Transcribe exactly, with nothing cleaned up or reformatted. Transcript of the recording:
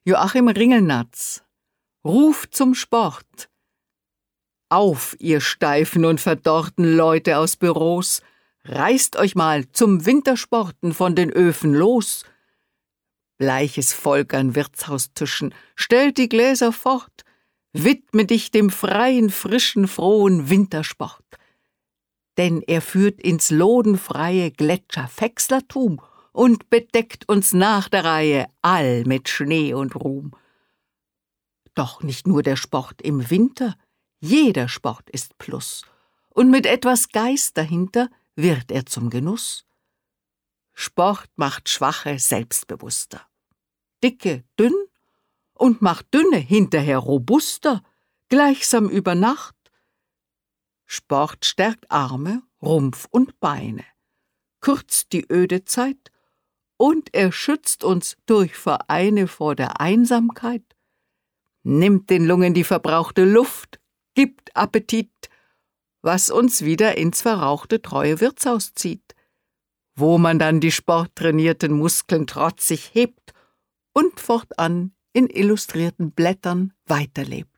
Joachim Ringelnatz. Ruft zum Sport. Auf, ihr steifen und verdorrten Leute aus Büros, reißt euch mal zum Wintersporten von den Öfen los. Bleiches Volk an Wirtshaustischen, stellt die Gläser fort, widme dich dem freien, frischen, frohen Wintersport. Denn er führt ins lodenfreie Gletscherfächslertum und bedeckt uns nach der Reihe all mit Schnee und Ruhm. Doch nicht nur der Sport im Winter, jeder Sport ist Plus, und mit etwas Geist dahinter wird er zum Genuss. Sport macht Schwache selbstbewusster, Dicke dünn und macht Dünne hinterher robuster, gleichsam über Nacht. Sport stärkt Arme, Rumpf und Beine, kürzt die öde Zeit und er schützt uns durch Vereine vor der Einsamkeit, nimmt den Lungen die verbrauchte Luft, gibt Appetit, was uns wieder ins verrauchte treue Wirtshaus zieht, wo man dann die sporttrainierten Muskeln trotzig hebt und fortan in illustrierten Blättern weiterlebt.